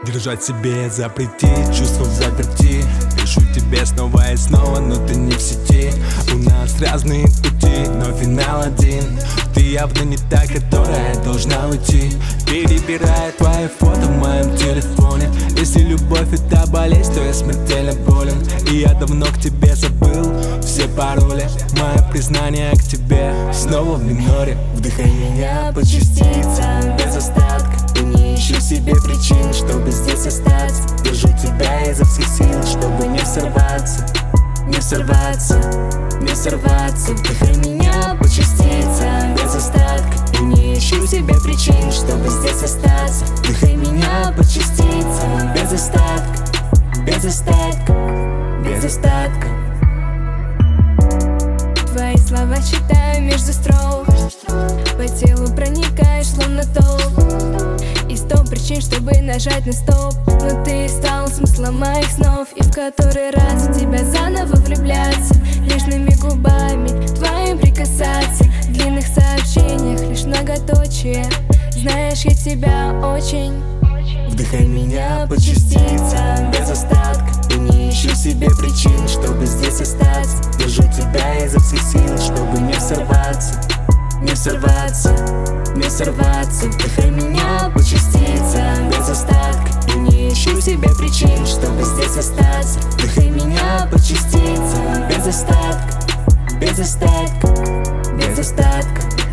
Держать себе запретить, чувства в заперти. Пишу тебе снова и снова, но ты не в сети. У нас разные пути, но финал один. Ты явно не та, которая должна уйти. Перебираю твои фото в моем телефоне. Если любовь это болезнь, то я смертельно болен. И я давно к тебе забыл все пароли. Мое признание к тебе снова в миноре. Вдыхай меня по частицам, без остатка. И не ищу себе причин, чтобы здесь остаться. Держу тебя изо всех сил, чтобы не сорваться. Не сорваться, не сорваться. Вдыхай меня по частицам, без остатка. И не ищу себе причин, чтобы здесь остаться. Вдыхай меня по частицам, без остатка. Без остатка, без остатка. Твои слова читаю между строк. По телу проникаешь, словно ток. И 100 причин, чтобы нажать на стоп. Но ты стал смыслом моих снов. И в который раз в тебя заново влюбляться. Нежными губами твоим прикасаться. В длинных сообщениях лишь многоточие. Знаешь, я тебя очень. Вдыхай меня по частицам, без остатка. И не ищу себе причин, чтобы здесь остаться. Держу тебя изо всех сил, чтобы не сорваться. Не сорваться, не сорваться. Вдыхай меня по частицам, без остатка. И не ищу себе причин, чтобы здесь остаться. Вдыхай меня по частицам, без остатка. Без остатка, без остатка.